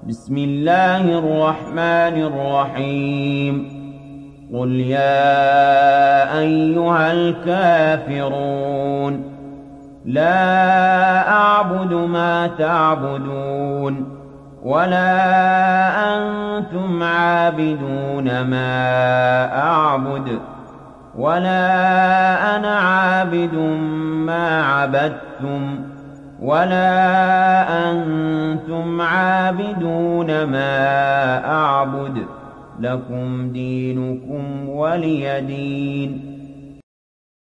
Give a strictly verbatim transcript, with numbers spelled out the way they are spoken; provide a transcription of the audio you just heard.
بسم الله الرحمن الرحيم قل يا أيها الكافرون لا أعبد ما تعبدون ولا أنتم عابدون ما أعبد ولا أنا عابد ما عبدتم ولا أنتم عابدون ما أعبد لكم دينكم ولي دين